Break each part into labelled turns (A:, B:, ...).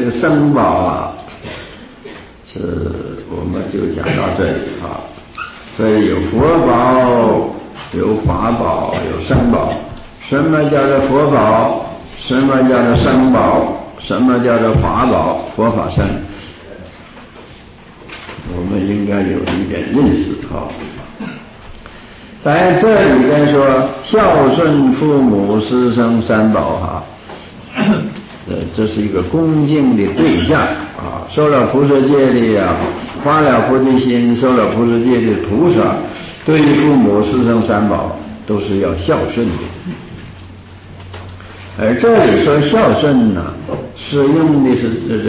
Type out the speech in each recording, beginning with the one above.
A: 个生宝啊，是我们就讲到这里啊。所以有佛宝，有法宝，有生宝。什么叫做佛宝？什么叫做生宝？什么叫做法宝？佛法生，我们应该有一点认识啊。在这里边说孝顺父母师生三宝哈，这是一个恭敬的对象啊。受了菩萨戒的呀，发了菩提心，受了菩萨戒的菩萨，对于父母师生三宝都是要孝顺的。而这里说孝顺呢，是用的是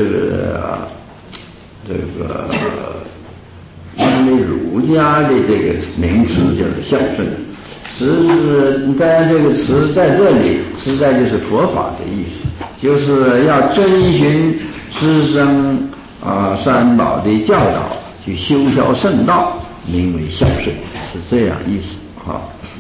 A: 用的儒家的这个名词叫做孝顺，当然这个词在这里实在就是佛法的意思，就是要遵循师生三宝的教导去修孝圣道，名为孝顺，是这样意思啊。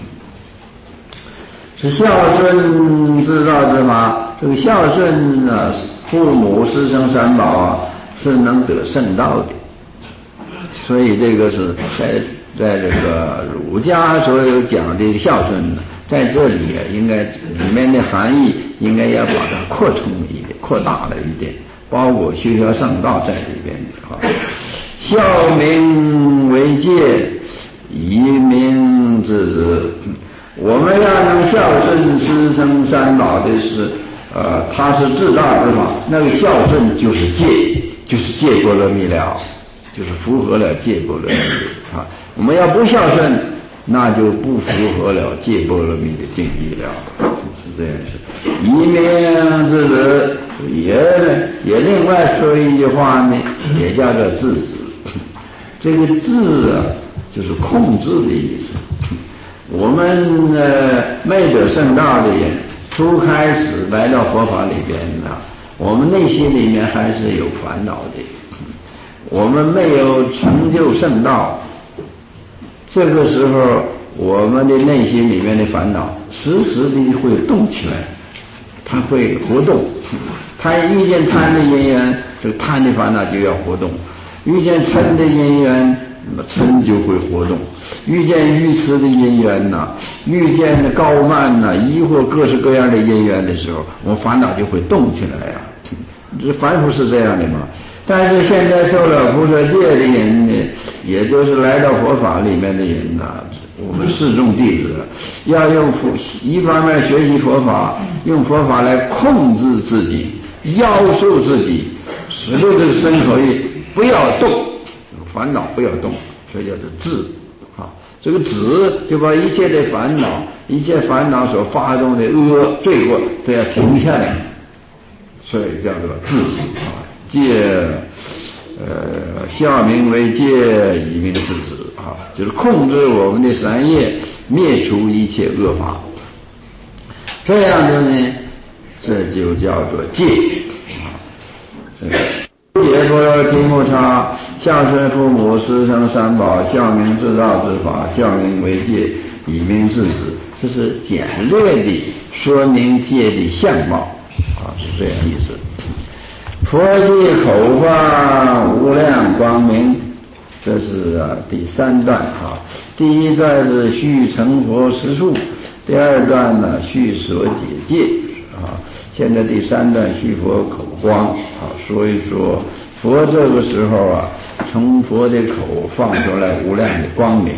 A: 是孝顺之道之法，这个孝顺呢，父母师生三宝啊，是能得圣道的。所以这个是在这个儒家所有讲的孝顺呢，在这里应该里面的含义应该要把它扩充一点，扩大了一点，包括修孝圣道在里边的啊。孝民为戒，以民治之。我们要能孝顺师生三宝的是它是至大之法。那个孝顺就是戒，就是戒波罗蜜了，就是符合了戒波罗蜜啊。我们要不孝顺，那就不符合了戒波罗蜜的定义了，是这样是。以民治之，也另外说一句话呢，也叫做制止。这个制啊，就是控制的意思。我们没得圣道的人，初开始来到佛法里边呢，我们内心里面还是有烦恼的。我们没有成就圣道，这个时候我们的内心里面的烦恼时时的会动起来，它会活动。它遇见贪的因缘，这个贪的烦恼就要活动；遇见嗔的因缘，那么嗔就会活动；遇见愚痴的因缘呐，遇见高慢呐，疑惑各式各样的因缘的时候，我烦恼就会动起来呀。这凡夫是这样的嘛。但是现在受了菩萨戒的人呢，也就是来到佛法里面的人呐，我们示众弟子要用一方面学习佛法，用佛法来控制自己，要束自己，使得这个身口意不要动，烦恼不要动，所以叫做止啊。这个止就把一切的烦恼，一切烦恼所发动的罪过都要停下来，所以叫做止啊。戒孝民为戒，以民治之啊，就是控制我们的三业，灭除一切恶法。这样子呢，这就叫做戒啊。解说题目差，孝顺父母师生三宝，孝民治道之法，孝民为戒，以民治之。这是简略的说明戒的相貌啊，是这样意思。佛记口放无量光明，这是第三段啊。第一段是续成佛实数，第二段呢续所解戒啊。现在第三段续佛口光啊，说一说佛这个时候啊，从佛的口放出来无量的光明。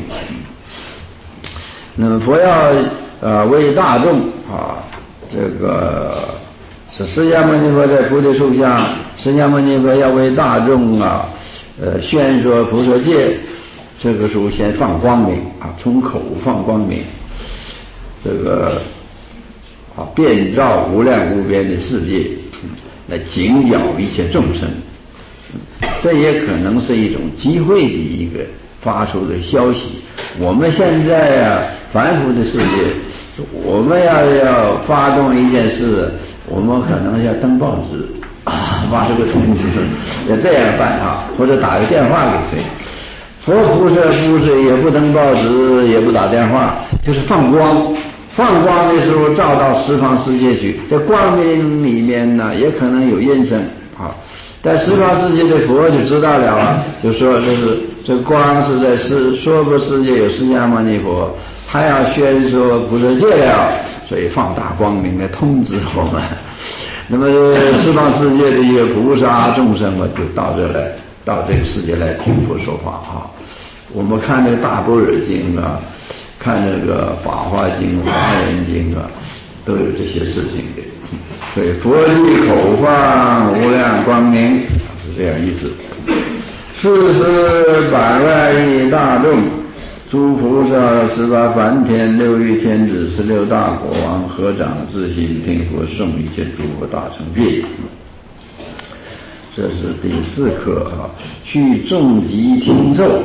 A: 那么佛要为大众啊，这个是释迦牟尼佛在菩提树下，释迦牟尼佛要为大众宣说菩萨戒，这个时候先放光明啊，从口放光明，这个遍照无量无边的世界，来警觉一切众生。这也可能是一种机会的一个发出的消息。我们现在凡夫的世界，我们要发动一件事，我们可能要登报纸发出个通知，要这样办或者打个电话给谁。佛菩萨不是也不登报纸，也不打电话，就是放光。放光的时候照到十方世界去，在光明里面呢，也可能有音声， 但十方世界的佛就知道了啊，就说这光是在娑婆世界有释迦牟尼佛，他要宣说不是戒了，所以放大光明来通知我们。那么十方世界的一个菩萨众生就到这个世界来听佛说法啊。我们看那个大般若经啊，看那个法华经、华严经啊，都有这些事情的。所以佛力口放无量光明是这样意思。40百万亿大众，诸菩萨、18梵天、6欲天子、16大国王，合掌自心听佛诵一切诸佛大乘经。这是第4课啊，去众集听奏。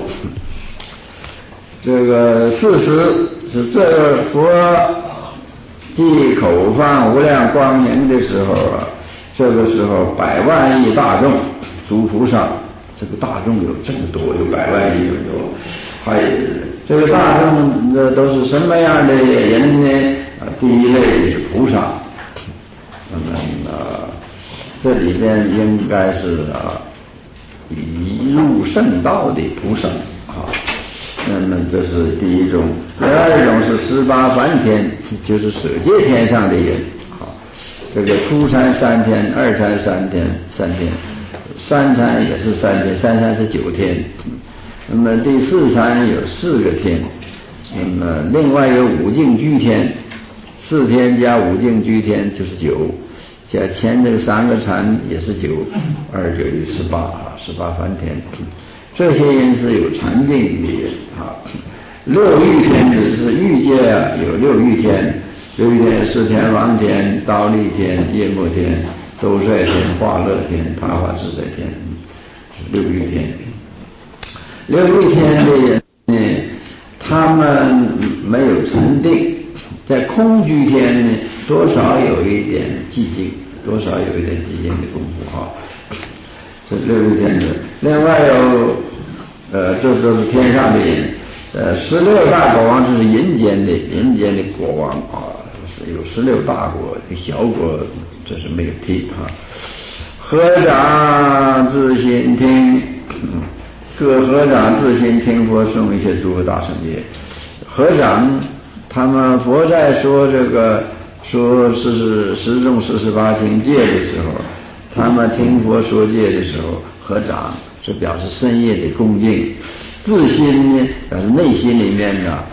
A: 这个40是这个佛即口放无量光明的时候啊，这个时候100万亿大众，诸菩萨，这个大众有这么多，有100万亿这么多。还有这个大众都是什么样的人呢？第一类是菩萨，那么这里边应该是已入圣道的菩萨啊。那么这是第一种。第二种是18梵天，就是舍戒天上的人啊。这个初参3天，二参3天，3天，三参也是3天，三参是9天。那么第4参有4个天，那么另外有5境居天，4天加5境居天就是9，加前这个3个禅也是9，29就18梵天。这些人是有禅定的人啊。6欲天子是欲界有6欲天，6欲天有4天王天、忉利天、夜摩天、兜率天、化乐天、他化自在天，6欲天。6欲天的人呢，他们没有禅定，在空居天呢，多少有一点寂静，多少有一点寂静的功夫啊。这6欲天子，另外有这都是天上的人，16大国王就是人间的国王啊，是有16大国，小国这是没有提啊。合掌自心听，各合掌自心听佛诵一切诸佛大乘经。合掌，他们佛在说这个说十种48境界的时候，他们听佛说戒的时候合掌，是表示深夜的恭敬。自心呢，表示内心里面呢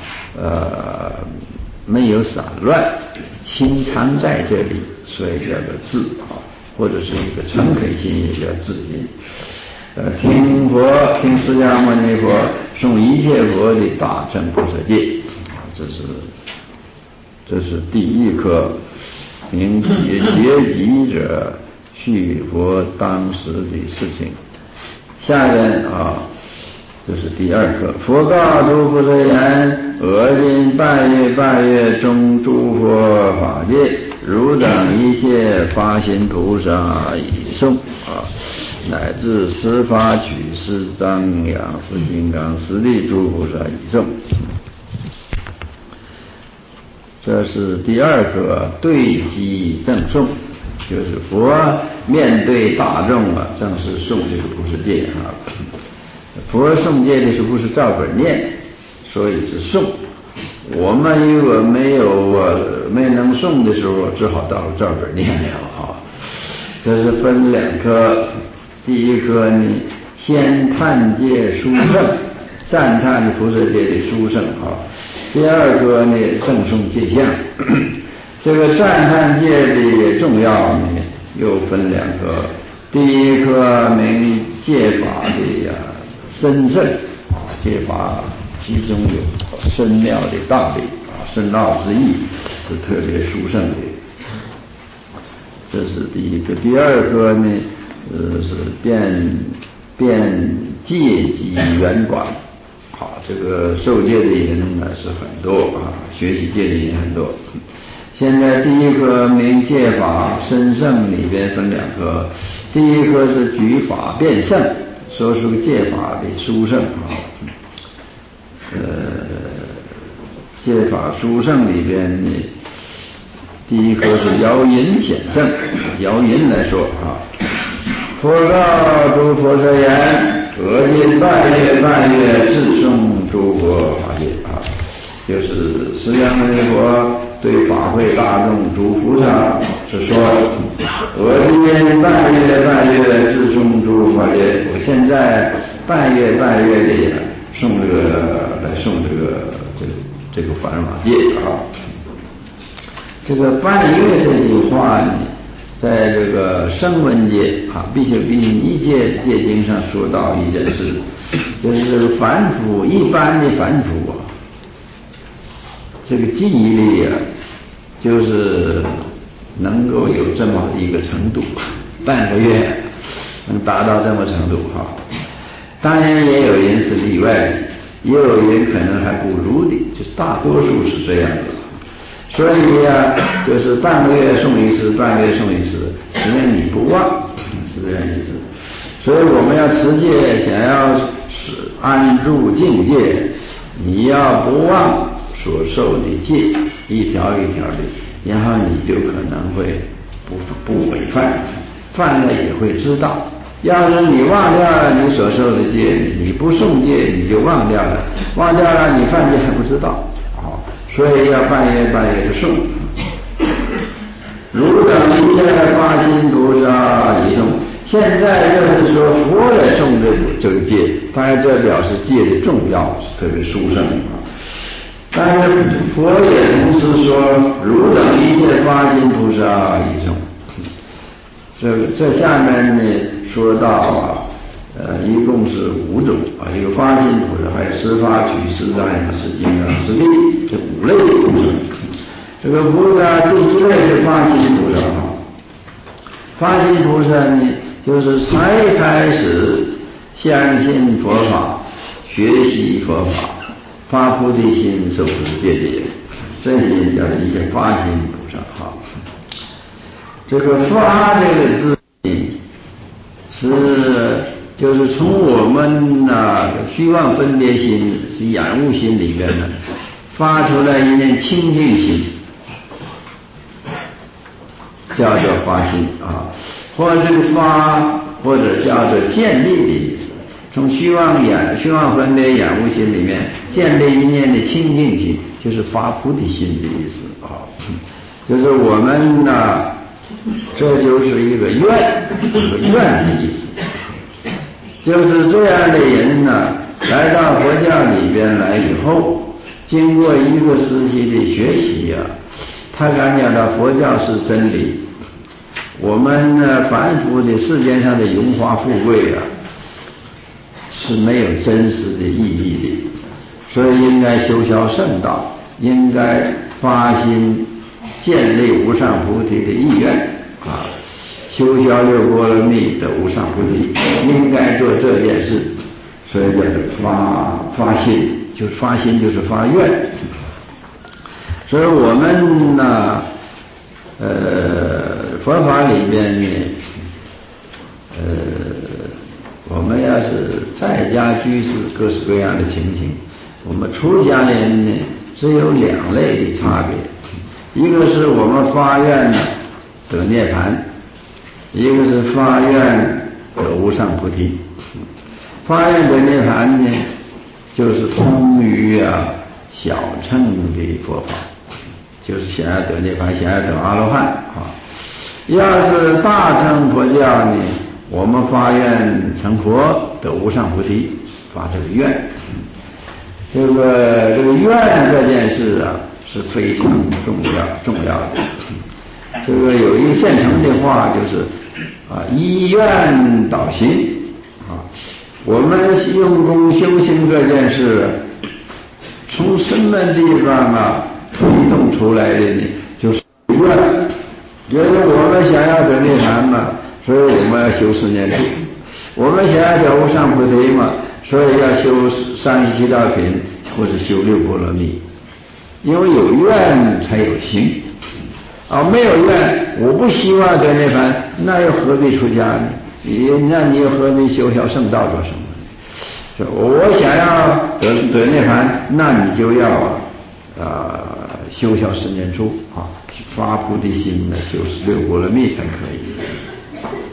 A: 没有散乱，心常在这里，所以叫做自啊，或者是一个诚恳心也叫自心。听佛，听释迦牟尼佛诵一切佛的大乘菩萨戒，这是第1课，名结集者，叙佛当时的事情。下面这是第2课。佛告诸菩萨言：尔今半月中诸佛法界，汝等一切发心菩萨已诵乃至十法取士张扬四金刚十力诸菩萨已诵。这是第2课，对机正诵，就是佛面对大众正是诵这个菩萨戒佛诵戒的时候是照本念，所以是诵。我们如果没能诵的时候，只好照本念了这是分2科。第1科呢，先叹戒殊胜，赞叹菩萨戒的殊胜第2科呢，正诵戒相。这个赞叹戒的重要呢，又分2科。第1科名戒法的深胜戒法其中有深妙的道理深奥之意，是特别殊胜的。这是第1科。第2科呢，是辩戒机圆广。这个受戒的人是很多学习戒的人很多。现在第1科名戒法深胜，里边分2科。第1科是举法辩胜，说出戒法的殊胜戒法殊胜里边呢，第1科是摇引显胜。摇引来说佛告诸佛说言：我今半月自诵诸佛法界啊，就是释迦牟尼佛对法会大众诸菩萨是说：我今半月自诵诸佛法界，我现在半月的诵这个梵法界啊。这个半月这句话呢，在这个声闻界啊，必须比一界界经上说到一件事，就是凡夫一般的凡夫啊，这个记忆力啊，就是能够有这么一个程度，半个月能达到这么程度哈。当然也有人是例外的，也有人可能还不如的，就是大多数是这样的。所以啊，就是半个月诵一次，半个月诵一次，只要你不忘，是这样意思。所以我们要持戒，想要安住境界，你要不忘所受的戒，一条一条的，然后你就可能会不违犯，犯了也会知道。要是你忘掉了你所受的戒，你不诵戒你就忘掉了，你犯戒还不知道。所以要半月的诵，如等一切发心菩萨已诵。现在就是说佛来诵这个戒，当然这表示戒的重要，是特别殊胜啊。但是佛也同时说，如等一切发心菩萨已诵。这下面呢说到啊。一共是5种啊，一个发心菩萨，还有十法取十藏十经十力，这5类菩萨。这个菩萨第一类是发心菩萨啊，发心菩萨呢，就是才开始相信佛法，学习佛法，发菩提心，受持戒律，这些叫一些发心菩萨哈。这个发这个字是。就是从我们虚妄分别心是染物心里面呢发出来一念清净心，叫做发心啊，或者这个发或者叫做建立的意思。从虚妄分别染物心里面建立一念的清净心，就是发菩提心的意思啊。就是我们这就是一个愿的意思。就是这样的人呢，来到佛教里边来以后，经过一个时期的学习啊，他感觉到佛教是真理，我们凡夫的世间上的荣华富贵啊，是没有真实的意义的，所以应该修学圣道，应该发心建立无上菩提的意愿啊。修学六波罗蜜的无上菩提，应该做这件事，所以叫做发心，就是发心就是发愿。所以我们呢，佛法里边呢，我们要是在家居士各式各样的情形，我们出家人呢只有2类的差别，一个是我们发愿得涅槃。一个是发愿得无上菩提，发愿得涅槃呢，就是通于小乘的佛法，就是想要得涅槃，想要得阿罗汉啊。要是大乘佛教呢，我们发愿成佛得无上菩提，发这个愿。这个愿这件事啊，是非常重要的。这个有一个现成的话，就是依愿导行啊。我们用功修行这件事，从什么地方推动出来的呢？就是愿。因为我们想要得涅槃嘛，所以我们要修4念处；我们想要得无上菩提嘛，所以要修37道品或者修6波罗蜜。因为有愿才有行。没有愿，我不希望得涅槃，那又何必出家呢？那你又何必修学圣道做什么呢？我想要得涅槃，那你就要修学10念处啊，发菩提心呢，修6波罗蜜才可以。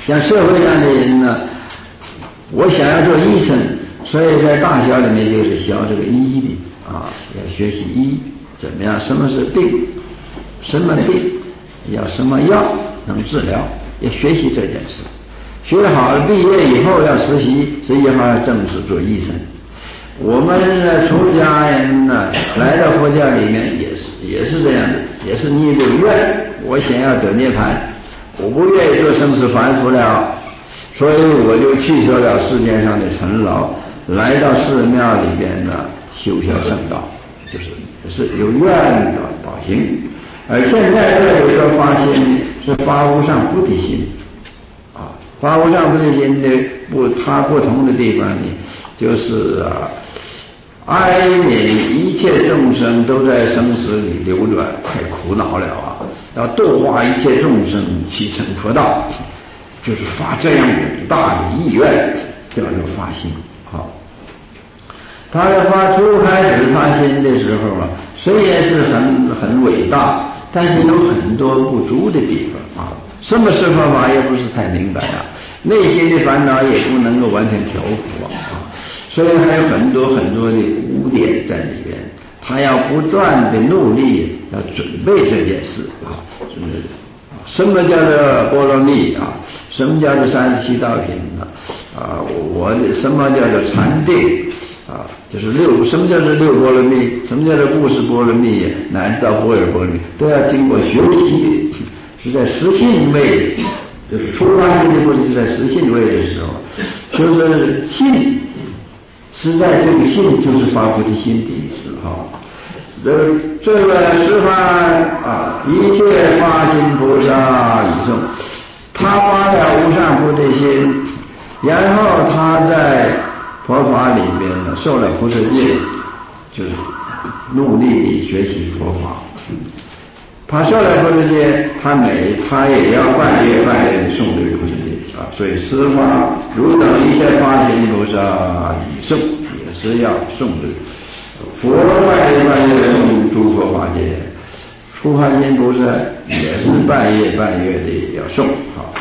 A: 像社会上的人呢，我想要做医生，所以在大学里面就是学这个医的啊，要学习医怎么样，什么是病，什么病要什么药能治疗，要学习这件事。学好了毕业以后要实习，实习后要正式做医生。我们出家人呢，来到佛教里面也是这样的，也是你的愿，我想要得涅槃，我不愿意做生死凡夫了，所以我就去除了世界上的尘劳，来到寺庙里边呢修学圣道，就是有愿的道行。而现在这里说发心是发无上菩提心啊，发无上菩提心的它不同的地方呢，就是哀悯一切众生都在生死里流转，太苦恼了啊！要度化一切众生，启成佛道，就是发这样伟大的意愿，叫做发心。好，他初开始发心的时候啊，虽然是很伟大，但是有很多不足的地方啊。什么是佛法也不是太明白啊，内心的烦恼也不能够完全调伏啊。所以还有很多很多的污点在里边，他要不断的努力，要准备这件事啊。什么叫做波罗蜜啊？什么叫做37道品啊？什么叫做禅定啊？就是什么叫做六波罗蜜？什么叫做布施波罗蜜？乃至到般若波罗蜜，都要经过学习，是在实信位，就是出发心的或者是在实信位的时候，就是信。实在这个信就是发菩提心的意思哈。这个十方一切发心菩萨已诵，他发了无上菩提心，然后他在佛法里边呢受了菩萨戒，就是努力地学习佛法。他受了菩萨戒，他也要半夜地诵这个菩萨戒啊，所以十方如等一切发心菩萨已诵，也是要诵这个佛半夜诵诸佛法戒，出发心菩萨也是半夜的要诵啊。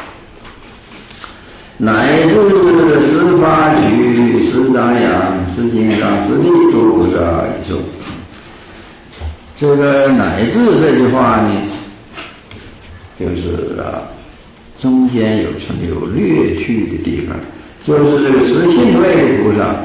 A: 乃至十法举、十张扬、十经上、十力诸菩萨已诵。这个乃至这句话呢，就是中间有略去的地方，就是这个实信位的菩萨。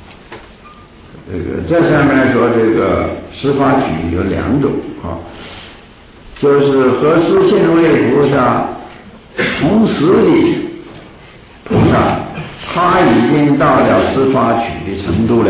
A: 这上面说这个十法举有两种啊，就是和实信位菩萨同时的菩萨，他已经到了十法举的程度了，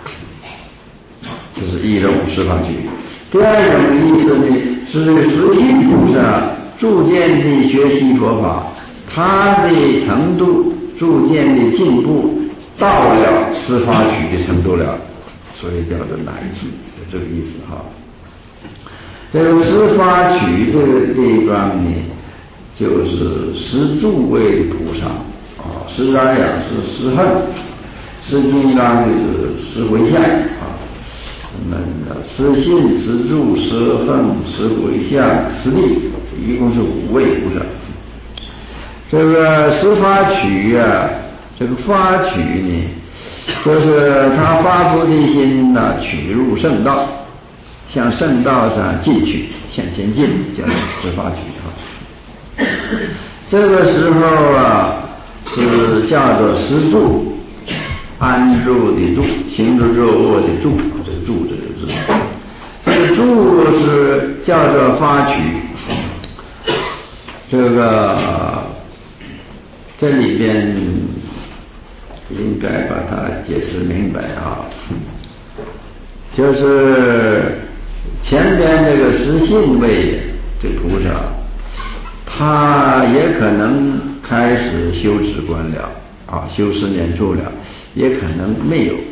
A: 这是一种十法举。第二种意思呢，是实信菩萨逐渐地学习佛法，他的程度逐渐地进步到了十法举的程度了，所以叫做乃至，有这个意思哈。这个十法举这个地方呢，就是十住位的菩萨啊，十张扬是十恨，十金刚就是十回向啊。十信、十住、十恨、十回向、十力，一共是5位菩萨。这个十法取啊，这个法取呢，就是他发菩提心呢，取入圣道，向圣道上进去，向前进，叫十法取啊。这个时候啊，是叫做十住，安住的住，行住坐卧的住，这个住这个字，这个住是叫做发取。这个这里边应该把它解释明白啊，就是前边这个实信位这菩萨，他也可能开始修止观了啊，修10年处了，也可能没有，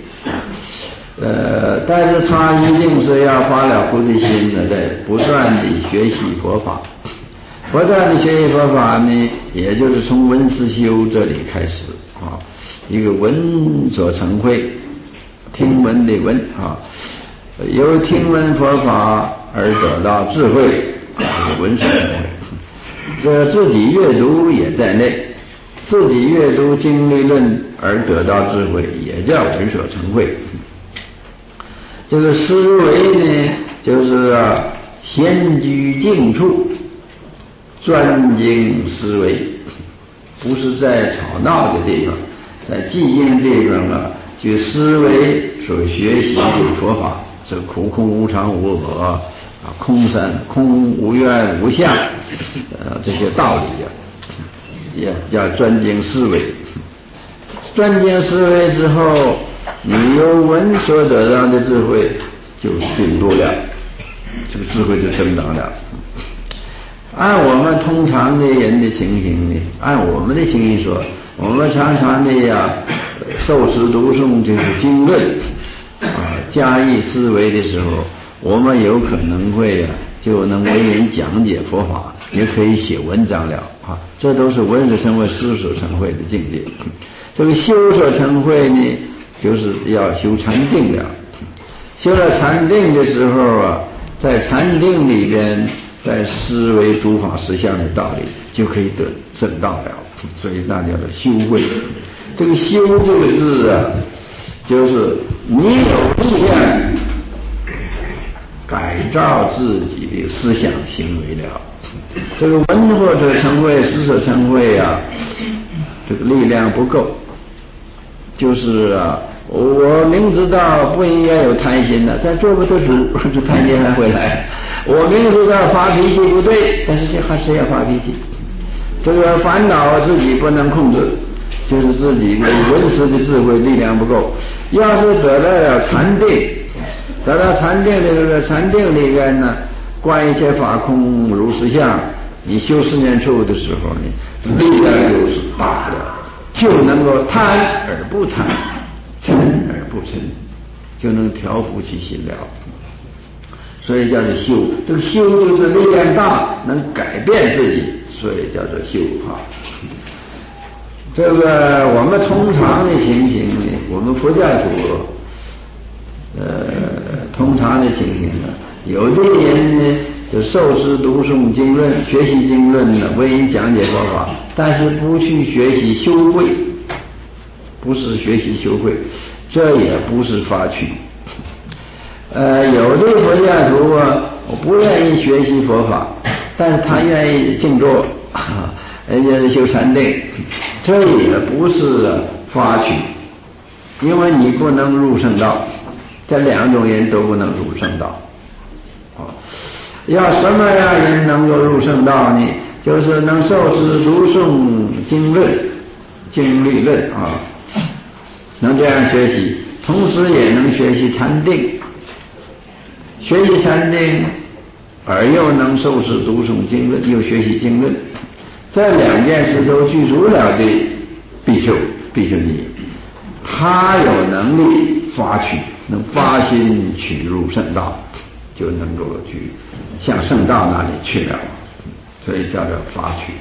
A: 但是他一定是要发了菩提心的，在不断地学习佛法。不断地学习佛法呢，也就是从闻思修这里开始啊，一个闻所成慧，听闻的闻啊，由听闻佛法而得到智慧，这个闻所成慧。这自己阅读也在内， 自己阅读经历论而得到智慧，也叫闻所成慧。这个思维呢，就是先居静处，专精思维，不是在吵闹的地方，在寂静的地方去思维所学习的佛法，这苦空无常无我空三空无愿无相这些道理也要专精思维。专精思维之后，你由闻所得到的智慧就更多了，这个智慧就增长了。按我们通常的人的情形呢，按我们的情形说，我们常常的受持读诵这个经论加以思维的时候，我们有可能会就能为人讲解佛法，也可以写文章了这都是闻所成慧思所成慧的境界。这个修所成慧呢，就是要修禅定了。修了禅定的时候在禅定里边在思维诸法实相的道理，就可以得证道了。所以那叫做修慧。这个修这个字就是你有力量改造自己的思想行为了。这个闻或者成慧思所成慧这个力量不够，就是我明知道不应该有贪心的，但做不得主，这贪心还会来。我明知道发脾气不对，但是还是要发脾气。这个烦恼自己不能控制，就是自己的闻思的智慧力量不够。要是得到了禅定，得到禅定的这个禅定里边呢，观一切法空如实相，你修四念处的时候呢，力量就是大的，就能够贪而不贪，嗔而不嗔，就能调伏其心了。所以叫做修，这个修就是力量大，能改变自己，所以叫做修这个我们通常的情形呢，我们佛教徒通常的情形有的人呢就受持读诵经论，学习经论呢，为人讲解佛法，但是不去学习修慧，不是学习修慧，这也不是发趣。有的佛教徒我不愿意学习佛法，但是他愿意静坐，人家是修禅定，这也不是发趣，因为你不能入圣道，这两种人都不能入圣道。要什么样人能够入圣道呢？就是能受持读诵经论、经律论能这样学习，同时也能学习禅定。学习禅定而又能受持读诵经论，又学习经论，这两件事都具足了的比丘尼，他有能力发取，能发心取入圣道，就能够去向圣道那里去了，所以叫做发取。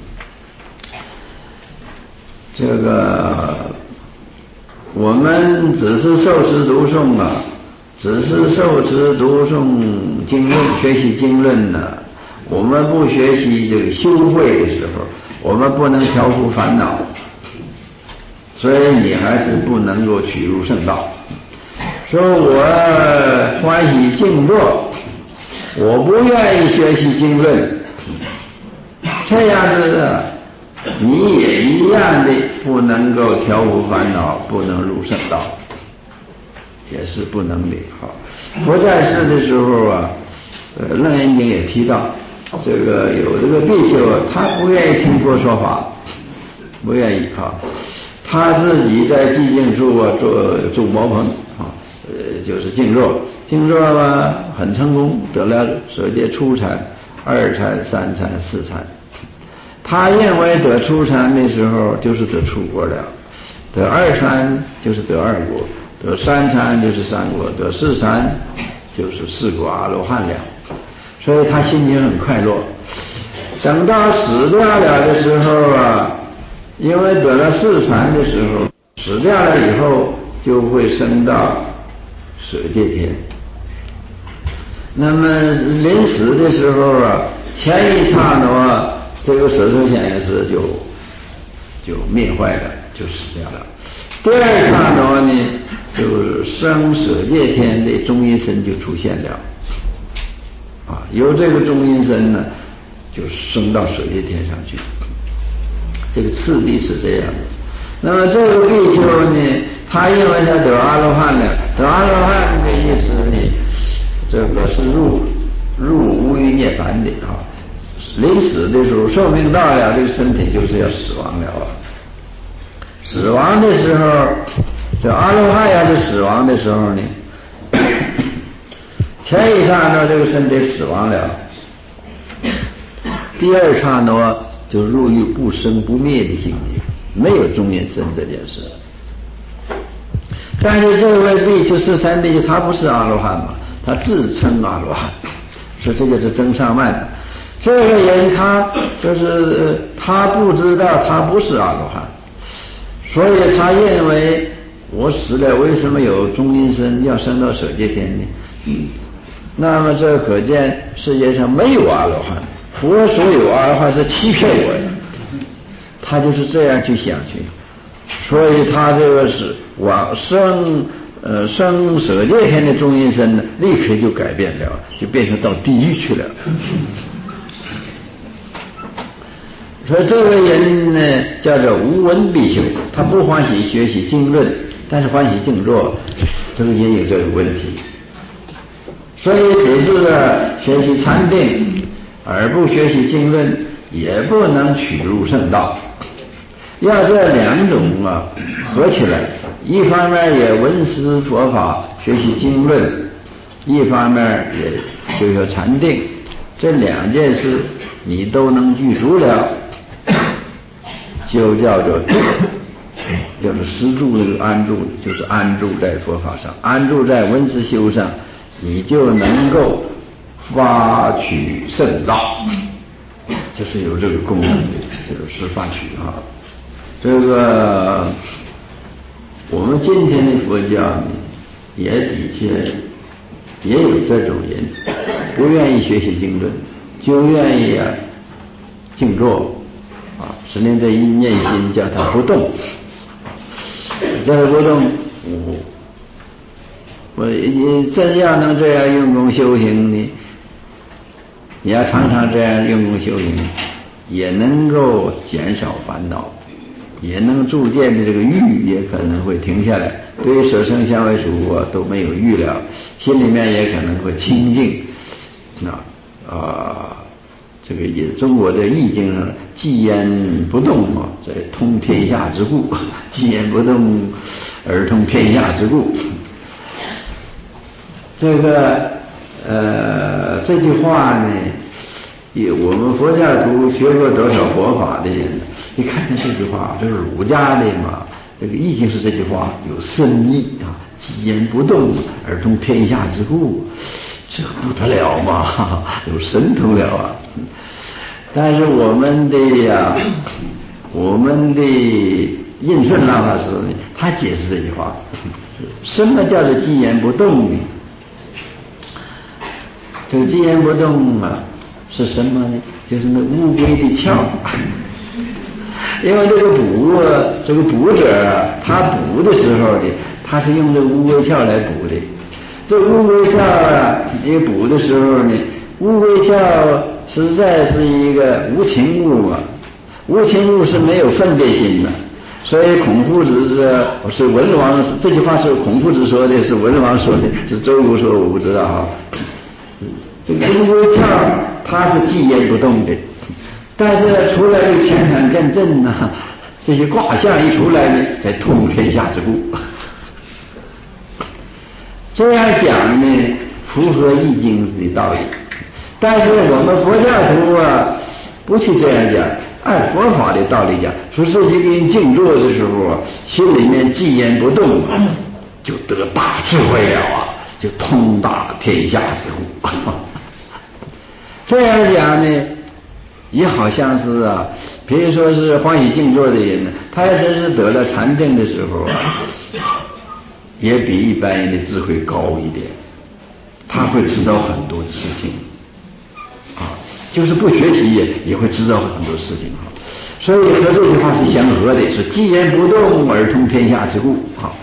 A: 这个我们只是受持读诵只是受持读诵经论，学习经论我们不学习这个修慧的时候，我们不能调伏烦恼，所以你还是不能够取入圣道。说我欢喜静坐，我不愿意学习经论，这样子你也一样的不能够调伏烦恼，不能入圣道，也是不能的。佛在世的时候楞严经也提到，这个有这个比丘他不愿意听佛说法，不愿意他自己在寂静处住茅棚就是静坐很成功，得了舍戒初禅、二禅、三禅、四禅。他认为得初禅的时候就是得初果了，得二禅就是得二果，得三禅就是三果，得四禅就是四果阿罗汉了，所以他心情很快乐。等到死掉了的时候因为得了四禅的时候，死掉了以后就会升到舍戒天。那么临死的时候前一刹那这个舍身显示就灭坏了，就死掉了。第二刹那呢，就是生舍界天的中阴身就出现了，由这个中阴身呢，就升到舍界天上去。这个次第是这样的。那么这个比丘呢，他因为他得阿罗汉了，得阿罗汉的意思呢，这个是入无余涅槃的临死的时候，寿命到了，这个身体就是要死亡了死亡的时候，这阿罗汉要是死亡的时候呢，前一刹那这个身体死亡了，第二刹那就入于不生不灭的境界，没有中阴身这件事。但是这位比丘四三比丘他不是阿罗汉嘛，他自称阿罗汉，说这个是增上慢的。这个人他就是他不知道他不是阿罗汉，所以他认为我死了为什么有中阴身要升到舍界天呢？那么这可见世界上没有阿罗汉，佛所有阿罗汉是欺骗我的，他就是这样去想去，所以他这个是往生舍界天的中阴身呢，立刻就改变了，就变成到地狱去了。所以这个人呢，叫做无闻比丘，他不欢喜学习经论，但是欢喜静坐，这个也有这个问题。所以只是学习禅定，而不学习经论，也不能取入圣道。要这两种合起来，一方面也闻思佛法，学习经论，一方面也就说禅定，这两件事你都能具足了，就叫做实住这个安住，就是安住在佛法上，安住在闻思修上，你就能够发取圣道，这是有这个功能的，就是发取这个我们今天的佛教呢，也的确也有这种人，不愿意学习经论，就愿意静坐实际这一念心叫他不动，叫他不动，我真要能这样用功修行呢，你要常常这样用功修行，也能够减少烦恼，也能逐渐的这个欲也可能会停下来，对于舍生香味触都没有欲了，心里面也可能会清净。这个也中国的易经上，寂焉不动这通天下之故，寂焉不动而通天下之故。这个这句话呢，我们佛教徒学过多少佛法的人，你看看这句话，这是儒家的嘛，这个易经是这句话有深意寂焉不动而通天下之故，这不得了嘛，有神通了但是我们的印顺拉法师呢，他解释这句话，什么叫做寂焉不动呢？这个寂焉不动是什么呢？就是那乌龟的壳。因为这个捕者他捕的时候呢，他是用这乌龟壳来捕的。这乌龟壳你捕的时候呢，乌龟壳实在是一个无情物无情物是没有分别心的。所以孔夫子是文王，这句话是孔夫子说的，是文王说的，是周游说，我不知道这个乌龟壳它是寂焉不动的，但是出来这个乾坎艮震这些卦象一出来呢，才通天下之故。这样讲呢，符合易经的道理。但是我们佛教徒不去这样讲，按佛法的道理讲，说自己给你静坐的时候心里面寂焉不动，就得大智慧了就通达天下之故。这样讲呢，也好像是比如说是欢喜静坐的人呢，他要真是得了禅定的时候也比一般人的智慧高一点，他会知道很多的事情就是不学习也会知道很多事情所以和这句话是相合的，是既然不动而通天下之故。好，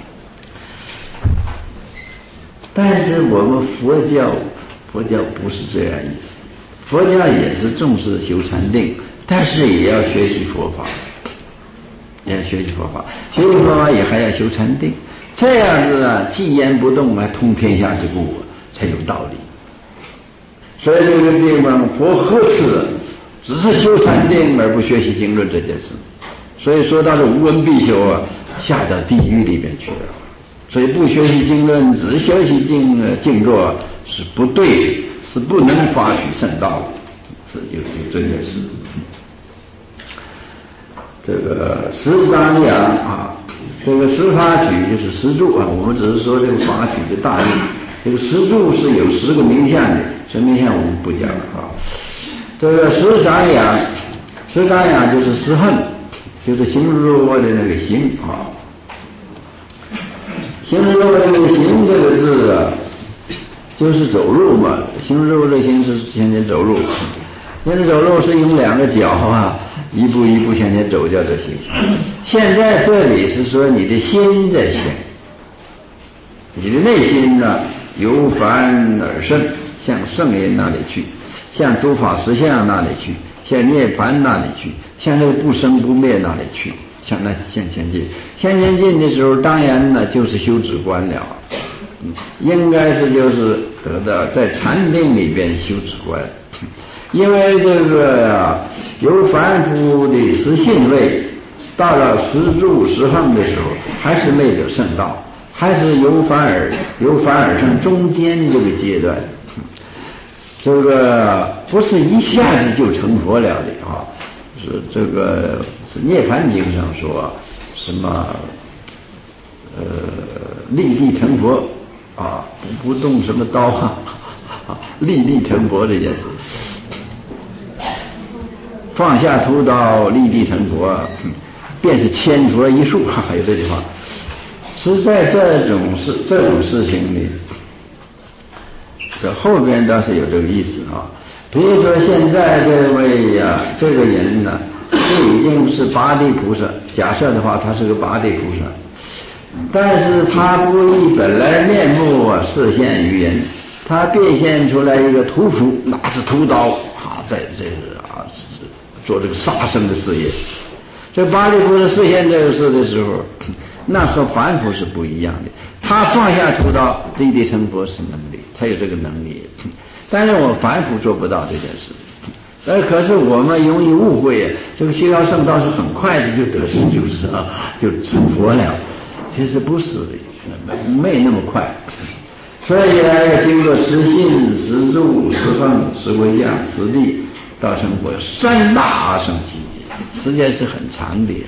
A: 但是我们佛教不是这样意思，佛教也是重视修禅定，但是也要学习佛法，也要学习佛法，学习佛法也还要修禅定，这样子啊，既言不动还通天下之故才有道理。所以这个地方佛呵斥只是修禅定而不学习经论这件事，所以说到是无闻必修啊，下到地狱里面去了。所以不学习经论，只学习静坐是不对的，是不能发取圣道的，是有这件事。这个十章讲啊，这个十法举就是十住啊，我们只是说这个法举的大意。这个十住是有10个名相的，这名相我们不讲了啊。这个十长养就是十恨，就是行入我的那个行啊。行入我这个行这个字啊，就是走路嘛。行入这行是向前走路，向前走路是用2个脚啊，一步一步向前走叫做行。现在这里是说你的心在行，你的内心呢由凡而生，向圣人那里去，向诸法实相那里去，向涅槃那里去，向这个不生不灭那里去，向前进。向前进的时候，当然呢就是修止观了，应该是就是得到在禅定里边修止观，因为这个由凡夫的实性位，到了实住实横的时候，还是没得圣道。还是由凡而生中间这个阶段，这个不是一下子就成佛了的啊！是这个是涅槃经上说什么立地成佛啊，不动什么刀啊，立地成佛这件事，放下屠刀立地成佛，便是千佛一树，还有这句话。实在这种事情呢，这后边倒是有这个意思啊。比如说现在这位呀，这个人呢，就已经是八地菩萨，假设的话他是个八地菩萨，但是他故意本来面目啊示现于人，他变现出来一个屠夫，拿着屠刀啊，在这个啊做这个杀生的事业。这八地菩萨示现这个事的时候，那和凡夫是不一样的，他放下屠刀立地成佛是能力，他有这个能力，但是我凡夫做不到这件事。可是我们容易误会，这个修道圣道是很快的就得势，就成佛了，其实不是的，没那么快。所以要经过实信、实住、实横、实回向、实地到成佛，3大阿僧祇，时间是很长的。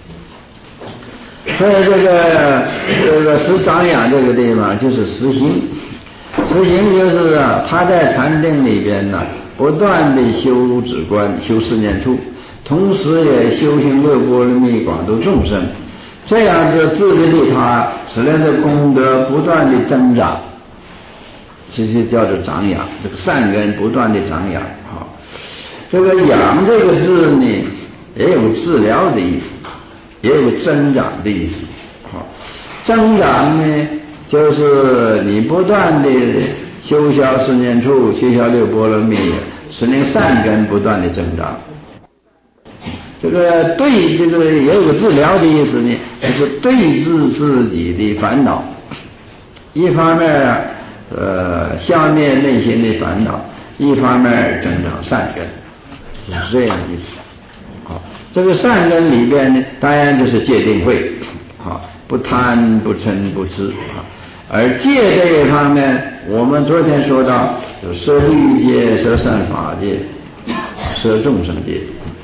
A: 所以这个十长养这个地方就是实行，实行就是啊，他在禅定里边呢，不断的修止观、修4念处，同时也修行6波罗蜜，广度众生，这样子自利他，使人的功德不断的增长，其实叫做长养，这个善根不断的长养。好，这个养这个字呢，也有治疗的意思，也有增长的意思。好，增长呢，就是你不断的修消4念处，修消6波罗蜜，使那个善根不断的增长。这个对这个也有个治疗的意思呢，就是对治自己的烦恼，一方面消灭内心的烦恼，一方面增长善根，是这样的意思。好，这个善根里边呢，当然就是戒定慧，好，不贪不嗔不痴啊。而戒这一方面，我们昨天说到有摄律戒、摄善法戒、摄众生戒。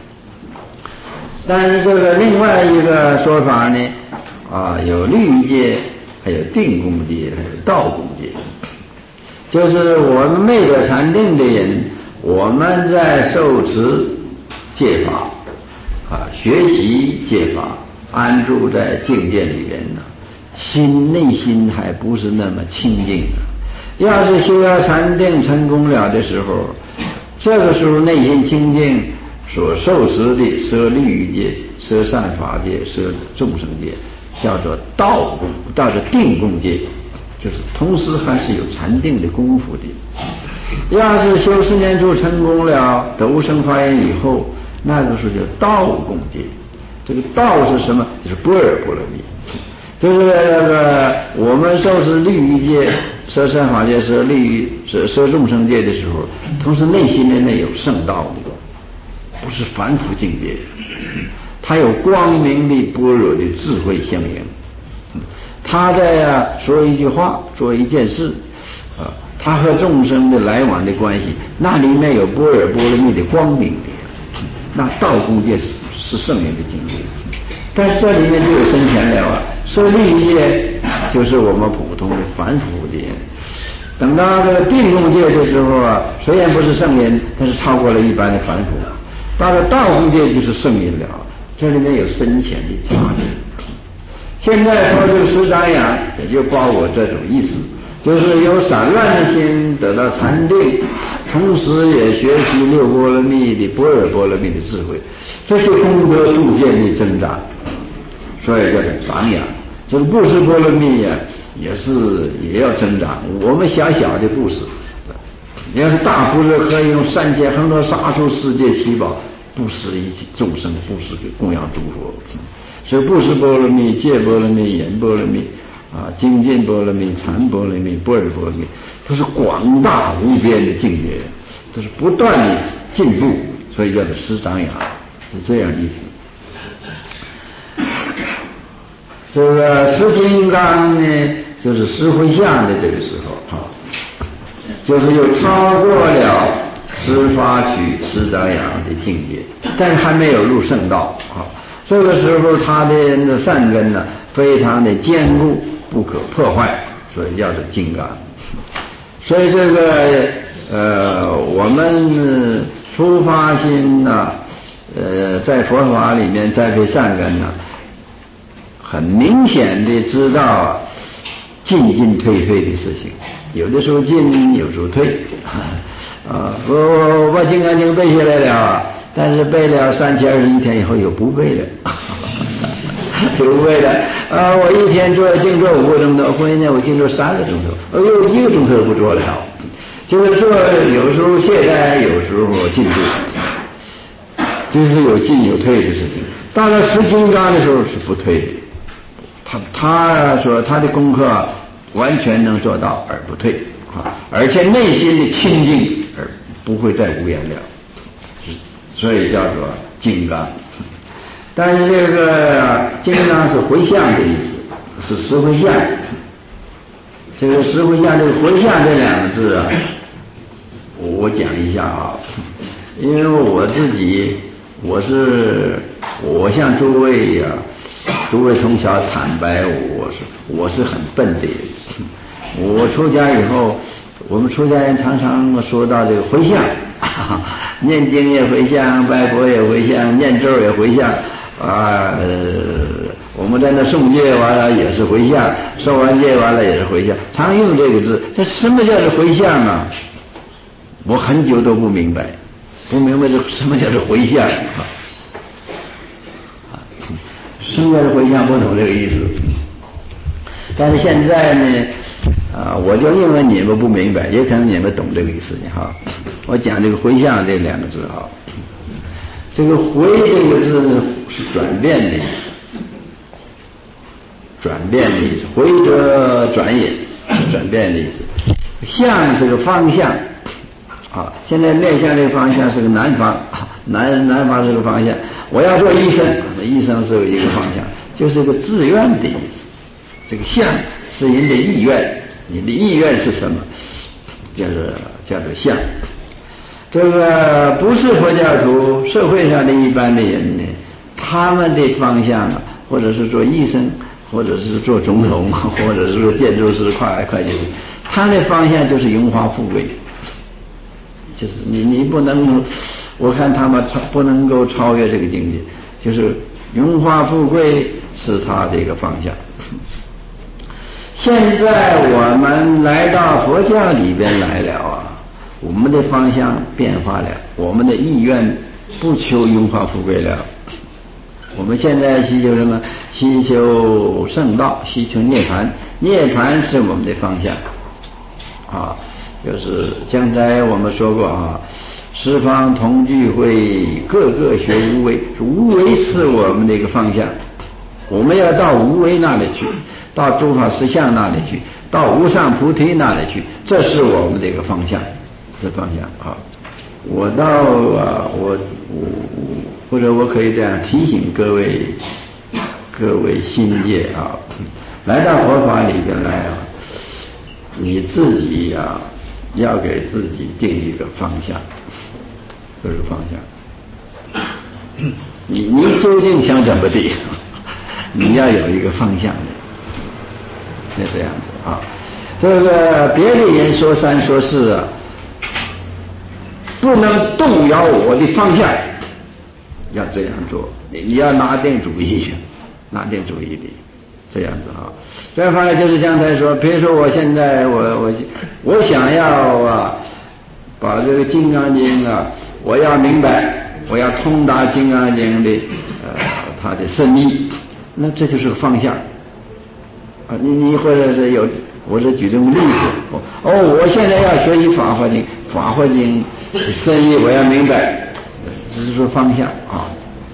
A: 但是这个另外一个说法呢，有律戒，还有定功戒，还有道功戒。就是我们没得禅定的人，我们在受持戒法学习戒法，安住在境界里边呢，内心还不是那么清净。要是修到禅定成功了的时候，这个时候内心清净， 所受持的舍利欲界、舍善法界、舍众生界，叫做道供，叫做定供界，就是同时还是有禅定的功夫的。要是修10念处成功了，得无生法眼以后，那个时候叫道供界。这个道是什么？就是般若波罗蜜，就是那个我们受持利欲界、舍善法界、舍利欲、舍众生界的时候，同时内心里面有圣道的，不是凡夫境界，它有光明的般若的智慧相应。他在说一句话，做一件事，他和众生的来往的关系，那里面有般若波罗蜜的光明的，那道供界是圣人的境界。但是这里面就有深浅了啊，舍利欲界就是我们普通的凡夫的人，等到这个定供界的时候啊，虽然不是圣人，但是超过了一般的凡夫，到了道供界就是圣人了，这里面有深浅的差别。现在说这个十长养，也就包括这种意思，就是有散乱的心得到禅定，同时也学习六波罗蜜的般若波罗蜜的智慧，这些功德逐渐的增长，所以叫做长养。这个布施波罗蜜呀，也要增长。我们小小的布施，要是大布施可以用3000恒河沙数世界七宝布施一切众生，布施给供养诸佛。所以布施波罗蜜、戒波罗蜜、言波罗蜜精进波罗蜜、禅波罗蜜、般若波罗蜜，都是广大无边的境界，都是不断的进步，所以叫做十长养，是这样意思。这个十金刚呢，就是十回向的这个时候就是又超过了十法取十长养的境界，但是还没有入圣道这个时候他的善根呢非常的坚固，不可破坏，所以叫做金刚。所以这个我们出发心呢在佛法里面栽培善根呢，很明显的知道进进退退的事情，有的时候进，有时候退我把《金刚经》背下来了，但是背了3021天以后又不背了不背了我一天静坐5个钟头，回呢我静坐3个钟头，又1个钟头不做了，就是做有时候懈怠，有时候进步，就是有进有退的事情。到了十金刚的时候是不退的，他说他的功课完全能做到而不退而且内心的清净而不会再无言了，所以叫做金刚。但是这个金刚是回向的意思，是十回向。这个十回向，这个回向这2个字我讲一下因为我自己我向诸位诸位同学坦白，我是很笨的。我出家以后，我们出家人常常说到这个回向念经也回向，拜佛也回向，念咒也回向我们在那诵戒完了也是回向，受完戒完了也是回向，常用这个字。这什么叫做回向啊？我很久都不明白这什么叫做回向什么叫做回向不懂这个意思。但是现在呢我就因为你们不明白，也可能你们懂这个意思我讲这个回向这2个字这个回这个字是转变的意思，转变的意思，回则转也，转变的意思。向是个方向现在面向这个方向是个南方，南方这个方向。我要做医生，医生是有一个方向，就是个自愿的意思。这个向是人的意愿，你的意愿是什么？叫做向。这个不是佛教徒，社会上的一般的人呢，他们的方向或者是做医生，或者是做总统，或者是做建筑师、会计师，他的方向就是荣华富贵。就是你不能，我看他们不能够超越这个境界，就是荣华富贵是他的一个方向。现在我们来到佛教里边来了我们的方向变化了，我们的意愿不求荣华富贵了。我们现在希求什么？希求圣道，希求涅槃。涅槃是我们的方向啊，就是刚才我们说过啊，十方同聚会，个个学无为，无为是我们的一个方向。我们要到无为那里去，到诸法实相那里去，到无上菩提那里去，这是我们的一个方向，是方向啊。我到我或者我可以这样提醒各位新界啊，来到佛法里边来啊，你自己啊要给自己定一个方向，这是方向。你究竟想怎么地？你要有一个方向，是这样子啊。这个别的人说三说四啊，不能动摇我的方向，要这样做。你要拿定主意，拿定主意的，这样子啊。这样方向就是刚才说，比如说我现在我想要把这个《金刚经》啊，我要明白，我要通达《金刚经》的它的深意。那这就是个方向啊！你或者是有，我是举这个例子我现在要学习法华经，法华经深意我要明白，这是说方向啊。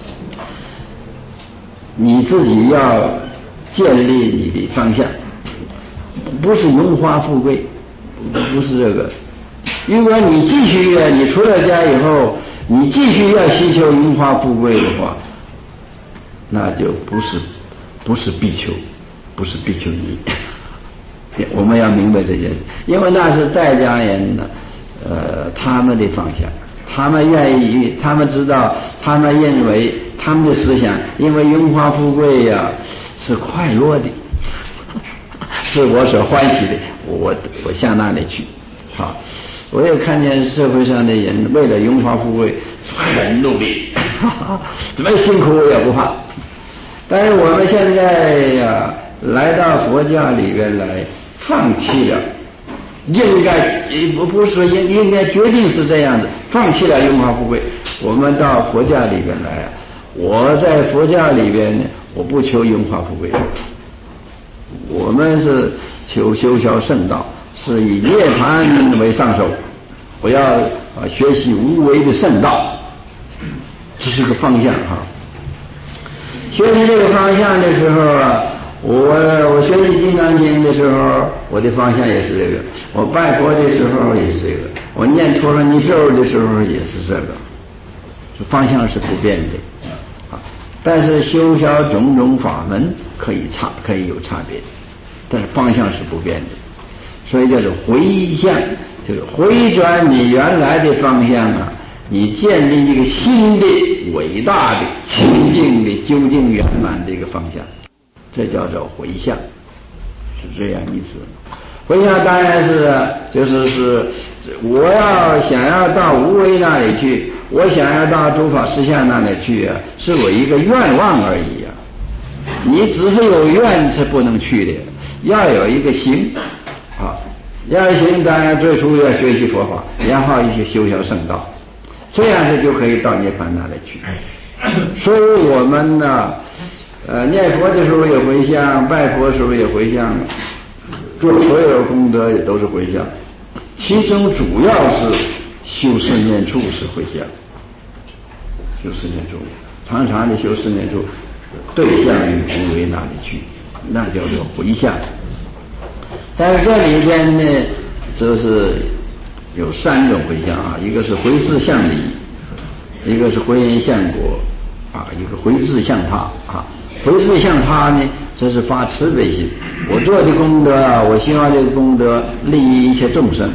A: 你自己要建立你的方向，不是荣华富贵，不是这个。如果你继续你出了家以后，你继续要希求荣华富贵的话，那就不是必求，不是必求义。我们要明白这件事，因为那是在家人呢，他们的方向，他们愿意，他们知道，他们认为，他们的思想，因为荣华富贵呀是快乐的，是我所欢喜的，我向那里去。好，我也看见社会上的人为了荣华富贵很努力，怎么辛苦也不怕。但是我们现在来到佛教里边来，放弃了，应该不是应该决定是这样子，放弃了荣华富贵。我们到佛教里边来我在佛教里边呢，我不求荣华富贵，我们是求修销圣道，是以涅槃为上首。我要学习无为的圣道，这是个方向哈。学习这个方向的时候我学习《金刚经》的时候，我的方向也是这个；我拜佛的时候也是这个；我念陀罗尼咒的时候也是这个。方向是不变的但是修销种种法门可以有差别，但是方向是不变的。所以叫做回向，就是回转你原来的方向你建立一个新的伟大的清净的究竟圆满的一个方向，这叫做回向，是这样意思。回向当然是就是我想要到无为那里去，我想要到诸法实相那里去是我一个愿望而已你只是有愿是不能去的，要有一个行要有行，当然最初要学习佛法，然后一些修销圣道，这样子就可以到涅槃那里去。所以我们呢念佛的时候也回向，拜佛的时候也回向，做所有功德也都是回向，其中主要是修四念处是回向，修四念处，常常的修四念处，对向于无为那里去，那叫做回向。但是这里边呢，就是有三种回向一个是回事向理，一个是回因向果一个回志向他回志向他呢，这是发慈悲心，我做的功德我希望这个功德利益一切众生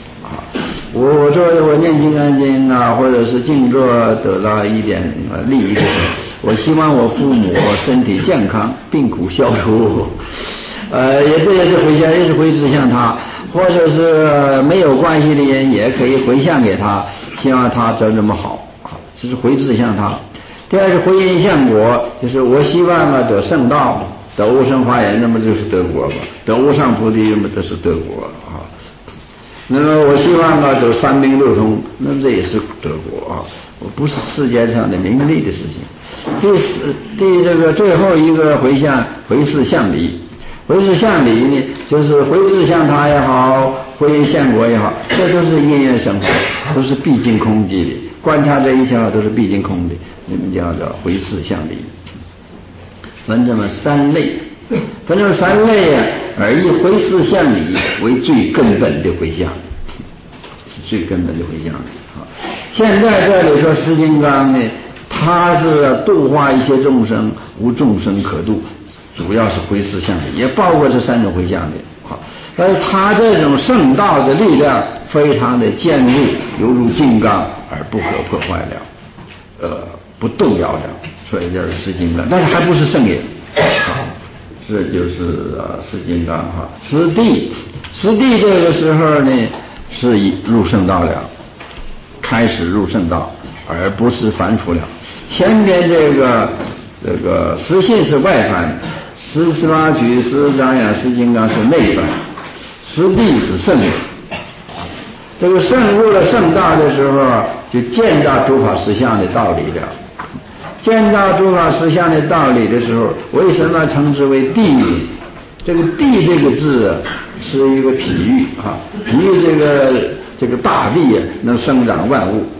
A: 我念金刚经或者是静坐得到一点利益我希望我父母身体健康，病苦消除这也是回向，也是回志向他，或者是没有关系的人也可以回向给他，希望他怎么好这是回志向他。第二是回因向果，就是我希望得圣道，得无生法忍，那么就是得果嘛；得无上菩提，那么这是得果那么我希望啊，都三明六通，那么这也是德国啊，我不是世界上的名利的事情。这个最后一个回事向礼，回事向礼呢，就是回事向他也好，回向国也好，这都是因缘生活，都是毕竟空寂的。观察这一切都是毕竟空的，你们叫做回事向礼。分这么三类，而以回事向礼为最根本的回向，是最根本的回向。现在这里说释金刚呢，他是度化一些众生，无众生可度，主要是回事向礼，也包括这三种回向的。但是他这种圣道的力量非常的坚固，犹如金刚而不可破坏了，不动摇了，所以叫释金刚。但是还不是圣也，这就是释金刚哈。师弟这个时候呢是入圣道了，开始入圣道，而不是凡夫了。前边这个实信是外凡，十八举、十张扬、释金刚是内凡，师弟是圣人。这个圣入了圣道的时候，就见到诸法实相的道理了。见到诸法实相的道理的时候，为什么称之为地呢？这个地这个字是一个比喻啊，比喻这个大地能生长万物。